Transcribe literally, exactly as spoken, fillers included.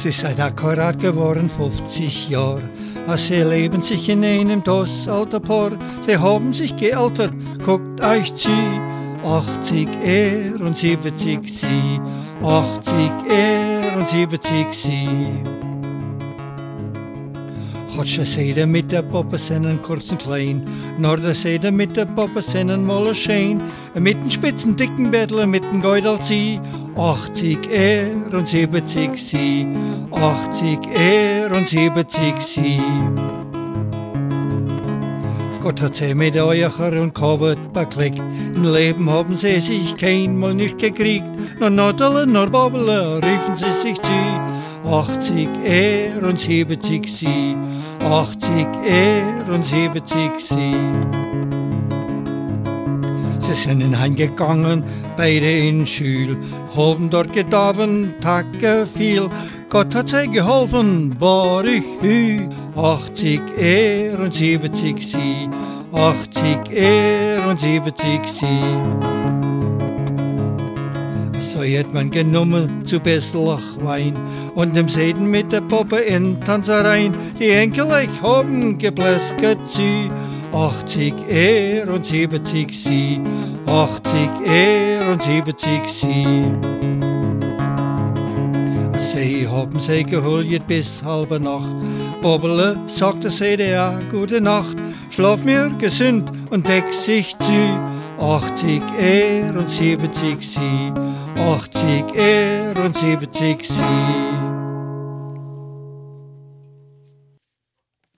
Sie seid akkurat geworden fünfzig Jahre. Sie leben sich in einem das alter Paar. Sie haben sich gealtert, guckt euch zu. achtzig er und siebzig sie. achtzig er und siebzig sie. Gotsche Seide mit der Poppe seinen kurzen klein, Norde Seide mit der Poppe seinen molle schein, mit den spitzen dicken Bettler, mit den Geudel sie, achtzig er und siebzig sie, achtzig er und siebzig sie. Gott hat sie mit Eucher und Kobbet bekleckt, im Leben haben sie sich keinmal nicht gekriegt, nur Noddele, nur Bobbele riefen sie sich zu, achtzig er und siebzig sie, achtzig er und siebzig sie. Sie sind heimgegangen, beide in Schül, haben dort gedaven, Tacke viel. Gott hat sie geholfen, war ich hü. achtzig er und siebzig sie, achtzig er und siebzig sie. So hat man genommen zu Besselach Wein und dem Seiden mit der Puppe in Tanzereien. Die Enkelech haben gebläsket sie, achtzig er und siebzig sie, achtzig er und siebzig sie. Sie haben sie geholt bis halbe Nacht. Bobbele sagte sie der gute Nacht, schlaf mir gesund und deck sich zu. achtzig er und siebzig sie, achtzig er und siebzig sie.